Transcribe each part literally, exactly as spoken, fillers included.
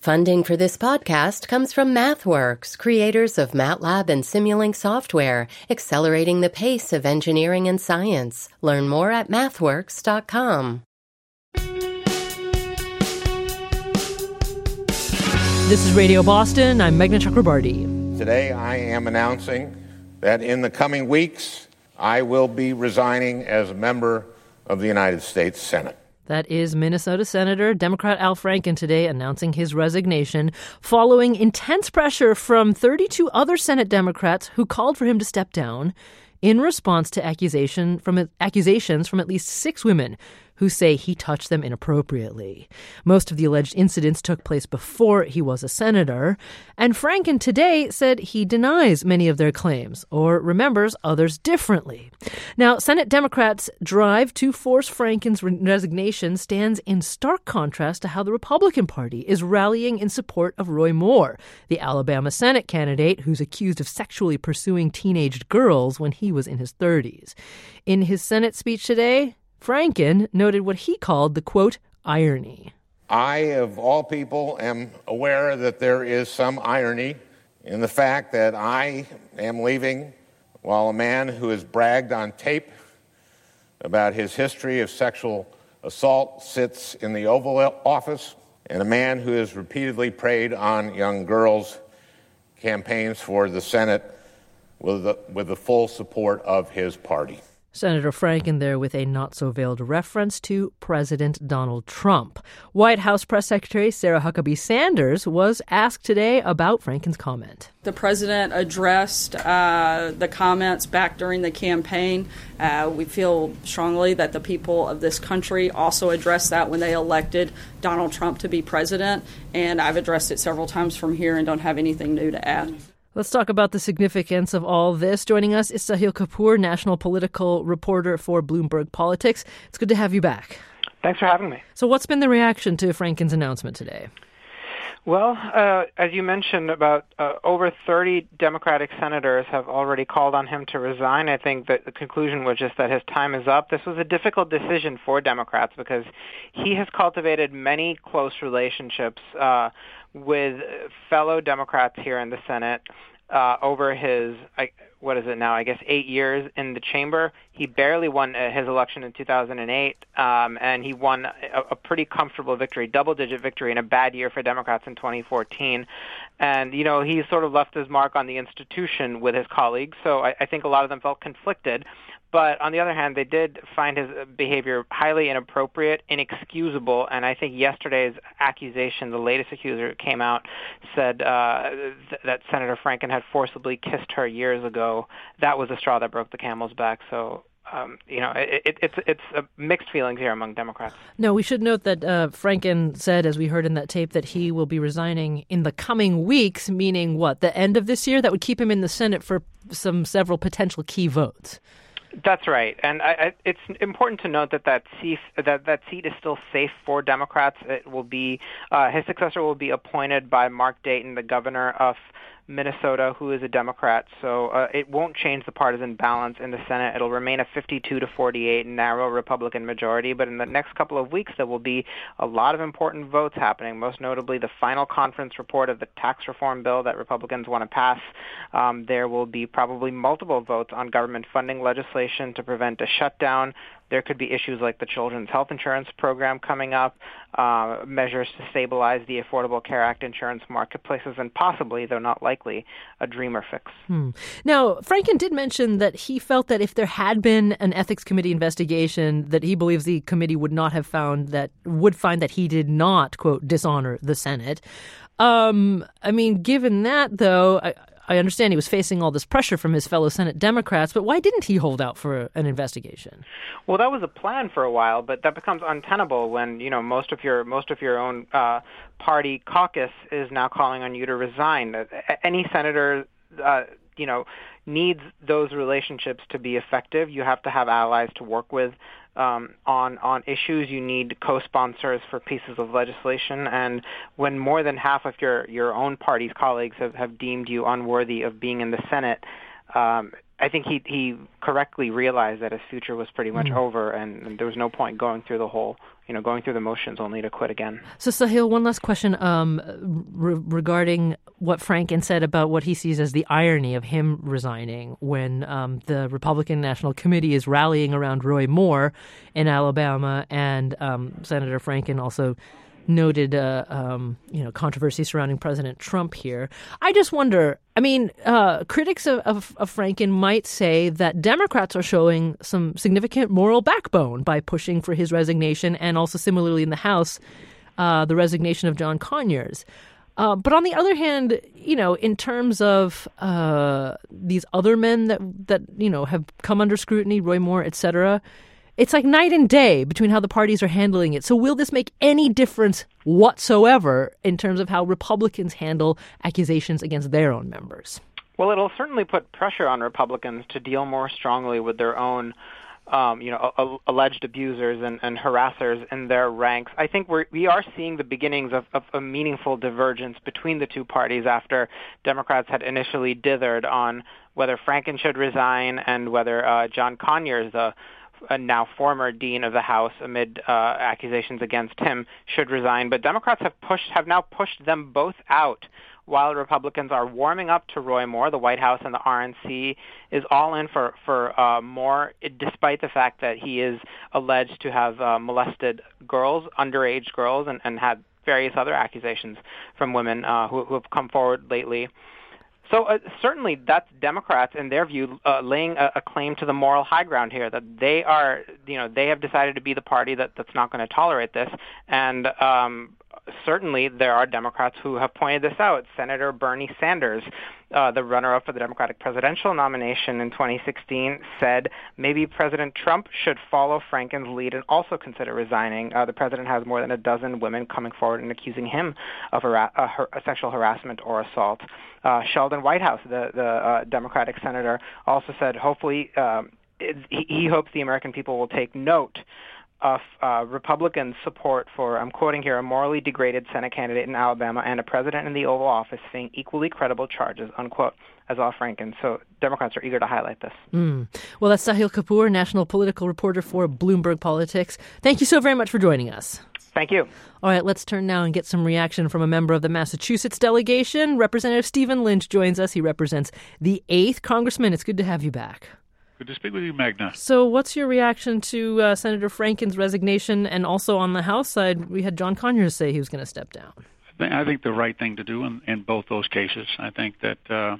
Funding for this podcast comes from MathWorks, creators of MATLAB and Simulink software, accelerating the pace of engineering and science. Learn more at mathworks dot com. This is Radio Boston. I'm Meghna Chakrabarty. Today I am announcing that in the coming weeks, I will be resigning as a member of the United States Senate. That is Minnesota Senator Democrat Al Franken today announcing his resignation following intense pressure from thirty-two other Senate Democrats who called for him to step down in response to accusation from accusations from at least six women who say he touched them inappropriately. Most of the alleged incidents took place before he was a senator, and Franken today said he denies many of their claims or remembers others differently. Now, Senate Democrats' drive to force Franken's resignation stands in stark contrast to how the Republican Party is rallying in support of Roy Moore, the Alabama Senate candidate who's accused of sexually pursuing teenage girls when he was in his thirties. In his Senate speech today, Franken noted what he called the, quote, irony. I, of all people, am aware that there is some irony in the fact that I am leaving while a man who has bragged on tape about his history of sexual assault sits in the Oval Office, and a man who has repeatedly preyed on young girls campaigns for the Senate with the, with the full support of his party. Senator Franken there with a not-so-veiled reference to President Donald Trump. White House Press Secretary Sarah Huckabee Sanders was asked today about Franken's comment. The president addressed uh, the comments back during the campaign. Uh, we feel strongly that the people of this country also addressed that when they elected Donald Trump to be president, and I've addressed it several times from here and don't have anything new to add. Let's talk about the significance of all this. Joining us is Sahil Kapoor, national political reporter for Bloomberg Politics. It's good to have you back. Thanks for having me. So what's been the reaction to Franken's announcement today? Well, uh, as you mentioned, about uh, over thirty Democratic senators have already called on him to resign. I think that the conclusion was just that his time is up. This was a difficult decision for Democrats because he has cultivated many close relationships uh, with fellow Democrats here in the Senate uh, over his, I, what is it now, I guess eight years in the chamber. He barely won uh, his election in two thousand eight, um, and he won a, a pretty comfortable victory, double-digit victory in a bad year for Democrats in twenty fourteen. And, you know, he sort of left his mark on the institution with his colleagues, so I, I think a lot of them felt conflicted. But on the other hand, they did find his behavior highly inappropriate, inexcusable, and I think yesterday's accusation, the latest accuser came out, said uh, th- that Senator Franken had forcibly kissed her years ago. That was the straw that broke the camel's back. So, um, you know, it, it, it's it's uh, mixed feelings here among Democrats. No, we should note that uh, Franken said, as we heard in that tape, that he will be resigning in the coming weeks, meaning what, the end of this year? That would keep him in the Senate for some several potential key votes. That's right, and I, I, it's important to note that that seat, that that seat is still safe for Democrats. It will be uh, his successor will be appointed by Mark Dayton, the governor of Minnesota, who is a Democrat. So uh, it won't change the partisan balance in the Senate. It'll remain a fifty-two to forty-eight narrow Republican majority. But in the next couple of weeks, there will be a lot of important votes happening, most notably the final conference report of the tax reform bill that Republicans want to pass. Um, there will be probably multiple votes on government funding legislation to prevent a shutdown. There could be issues like the Children's Health Insurance Program coming up, uh, measures to stabilize the Affordable Care Act insurance marketplaces, and possibly, though not likely, a Dreamer fix. Hmm. Now, Franken did mention that he felt that if there had been an ethics committee investigation, that he believes the committee would not have found that, would find that he did not, quote, dishonor the Senate. Um, I mean, given that, though, I, I understand he was facing all this pressure from his fellow Senate Democrats, but why didn't he hold out for an investigation? Well, that was a plan for a while, but that becomes untenable when, you know, most of your most of your own uh, party caucus is now calling on you to resign. Any senator, uh, you know, needs those relationships to be effective. You have to have allies to work with um, on on issues. You need co-sponsors for pieces of legislation. And when more than half of your, your own party's colleagues have, have deemed you unworthy of being in the Senate, um, I think he he correctly realized that his future was pretty much mm. over, and, and there was no point going through the whole, you know, going through the motions only to quit again. So, Sahil, one last question um, re- regarding what Franken said about what he sees as the irony of him resigning when um, the Republican National Committee is rallying around Roy Moore in Alabama, and um, Senator Franken also noted, uh, um, you know, controversy surrounding President Trump here. I just wonder, I mean, uh, critics of, of, of Franken might say that Democrats are showing some significant moral backbone by pushing for his resignation, and also similarly in the House, uh, the resignation of John Conyers. Uh, but on the other hand, you know, in terms of uh, these other men that, that, you know, have come under scrutiny, Roy Moore, et cetera, it's like night and day between how the parties are handling it. So will this make any difference whatsoever in terms of how Republicans handle accusations against their own members? Well, it'll certainly put pressure on Republicans to deal more strongly with their own, um, you know, a- alleged abusers and, and harassers in their ranks. I think we're, we are seeing the beginnings of, of a meaningful divergence between the two parties after Democrats had initially dithered on whether Franken should resign and whether uh, John Conyers, the a now former dean of the House, amid uh, accusations against him, should resign. But Democrats have pushed, have now pushed them both out, while Republicans are warming up to Roy Moore. The White House and the R N C is all in for for uh, Moore, despite the fact that he is alleged to have uh, molested girls, underage girls, and, and had various other accusations from women uh, who, who have come forward lately. So uh, certainly that's Democrats, in their view, uh, laying a, a claim to the moral high ground here, that they are, you know, they have decided to be the party that, that's not going to tolerate this. And um, certainly there are Democrats who have pointed this out. Senator Bernie Sanders, uh, the runner-up for the Democratic presidential nomination in twenty sixteen, said maybe President Trump should follow Franken's lead and also consider resigning. Uh, the president has more than a dozen women coming forward and accusing him of a, a, a sexual harassment or assault. Uh, Sheldon Whitehouse, the, the uh, Democratic senator, also said hopefully um, it, he, he hopes the American people will take note of uh, Republican support for, I'm quoting here, a morally degraded Senate candidate in Alabama and a president in the Oval Office facing equally credible charges, unquote, as Al Franken. So Democrats are eager to highlight this. Mm. Well, that's Sahil Kapoor, national political reporter for Bloomberg Politics. Thank you so very much for joining us. Thank you. All right, let's turn now and get some reaction from a member of the Massachusetts delegation. Representative Stephen Lynch joins us. He represents the eighth Congressman. It's good to have you back. Good to speak with you, Magna. So what's your reaction to uh, Senator Franken's resignation? And also on the House side, we had John Conyers say he was going to step down. I think, I think the right thing to do in, in both those cases. I think that, uh,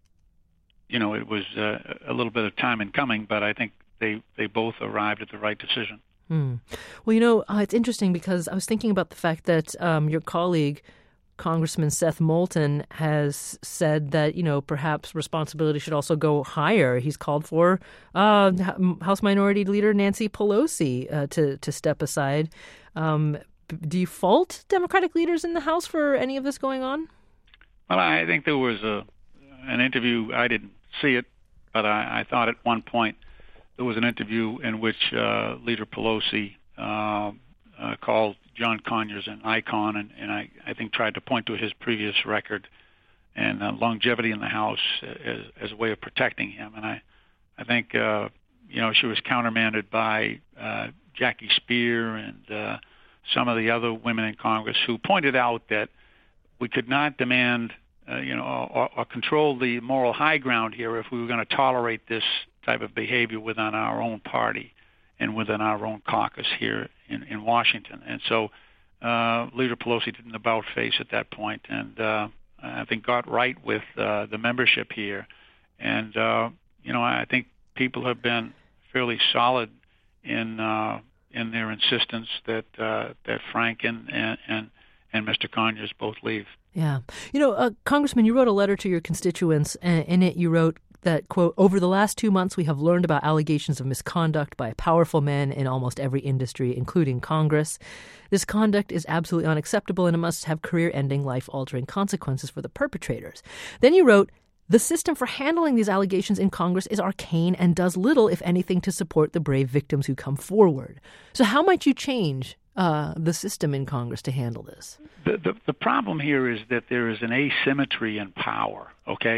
you know, it was uh, a little bit of time in coming, but I think they, they both arrived at the right decision. Hmm. Well, you know, uh, it's interesting because I was thinking about the fact that um, your colleague, Congressman Seth Moulton, has said that, you know, perhaps responsibility should also go higher. He's called for uh, House Minority Leader Nancy Pelosi uh, to, to step aside. Um, do you fault Democratic leaders in the House for any of this going on? Well, I think there was a an interview. I didn't see it, but I, I thought at one point there was an interview in which uh, Leader Pelosi uh, uh, called John Conyers an icon, and, and I, I think tried to point to his previous record and uh, longevity in the House as, as a way of protecting him. And I, I think, uh, you know, she was countermanded by uh, Jackie Speer and uh, some of the other women in Congress who pointed out that we could not demand, uh, you know, or, or control the moral high ground here if we were going to tolerate this type of behavior within our own party and within our own caucus here in, in Washington. And so uh, Leader Pelosi did an about-face at that point, and uh, I think got right with uh, the membership here. And, uh, you know, I think people have been fairly solid in uh, in their insistence that uh, that Franken and, and, and Mister Conyers both leave. Yeah. You know, uh, Congressman, you wrote a letter to your constituents, and in it you wrote that, quote, over the last two months, we have learned about allegations of misconduct by powerful men in almost every industry, including Congress. This conduct is absolutely unacceptable, and it must have career-ending, life-altering consequences for the perpetrators. Then you wrote, the system for handling these allegations in Congress is arcane and does little, if anything, to support the brave victims who come forward. So how might you change uh, the system in Congress to handle this? The, the, the problem here is that there is an asymmetry in power, okay?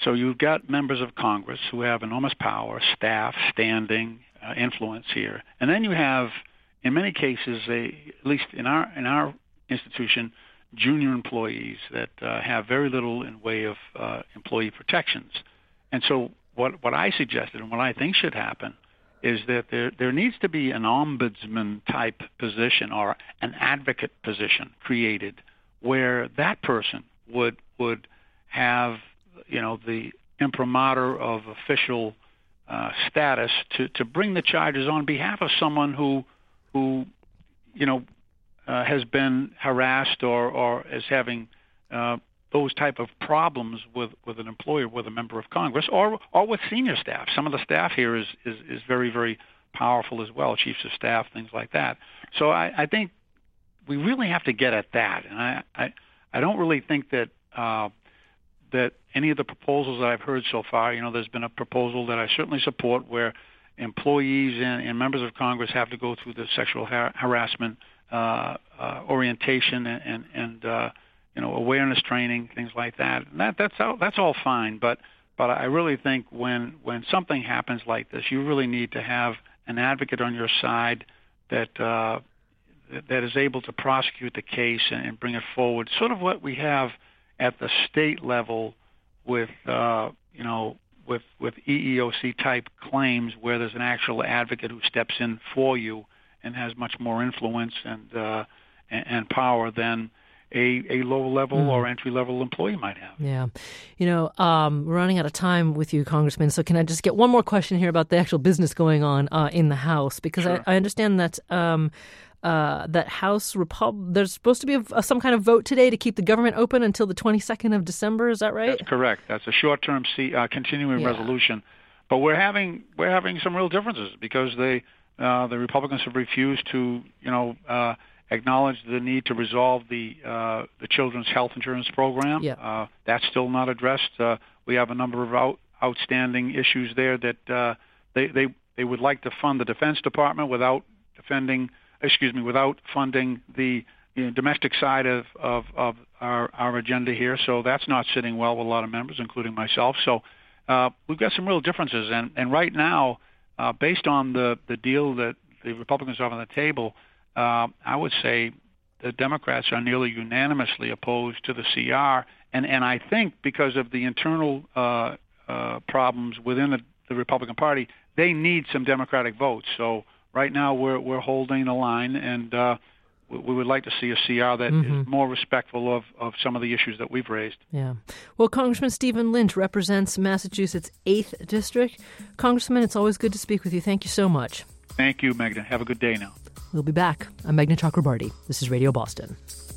So you've got members of Congress who have enormous power, staff, standing, uh, influence here. And then you have, in many cases, a, at least in our in our institution, junior employees that uh, have very little in way of uh, employee protections. And so what, what I suggested and what I think should happen is that there, there needs to be an ombudsman-type position or an advocate position created where that person would would have, you know, the imprimatur of official uh, status to, to bring the charges on behalf of someone who, who you know, uh, has been harassed or, or is having uh, those type of problems with, with an employer, with a member of Congress, or or with senior staff. Some of the staff here is, is, is very, very powerful as well, chiefs of staff, things like that. So I, I think we really have to get at that. And I, I, I don't really think that uh, that any of the proposals that I've heard so far, you know, there's been a proposal that I certainly support where employees and, and members of Congress have to go through the sexual har- harassment uh, uh, orientation and, and, and uh, you know, awareness training, things like that. And that that's all, that's all fine. But but I really think when when something happens like this, you really need to have an advocate on your side that uh, that is able to prosecute the case and, and bring it forward. Sort of what we have at the state level with uh, you know with with E E O C type claims, where there's an actual advocate who steps in for you and has much more influence and uh, and, and power than a, a low-level mm. or entry-level employee might have. Yeah. You know, um, we're running out of time with you, Congressman, so can I just get one more question here about the actual business going on uh, in the House? Because sure. I, I understand that um, uh, that House Repub- there's supposed to be a, a, some kind of vote today to keep the government open until the twenty-second of December. Is that right? That's correct. That's a short-term C, uh, continuing yeah. resolution. But we're having we're having some real differences because they uh, the Republicans have refused to, you know, uh, acknowledge the need to resolve the uh, the children's health insurance program. Yeah. Uh, that's still not addressed. Uh, we have a number of out, outstanding issues there that uh, they, they they would like to fund the Defense Department without defending, excuse me, without funding the you know, domestic side of, of, of our, our agenda here. So that's not sitting well with a lot of members, including myself. So uh, we've got some real differences. And, and right now, uh, based on the, the deal that the Republicans have on the table, Uh, I would say the Democrats are nearly unanimously opposed to the C R, and, and I think because of the internal uh, uh, problems within the, the Republican Party, they need some Democratic votes. So right now we're we're holding the line, and uh, we, we would like to see a C R that mm-hmm. is more respectful of, of some of the issues that we've raised. Yeah. Well, Congressman Stephen Lynch represents Massachusetts' eighth District. Congressman, it's always good to speak with you. Thank you so much. Thank you, Meghna. Have a good day now. We'll be back. I'm Meghna Chakrabarti. This is Radio Boston.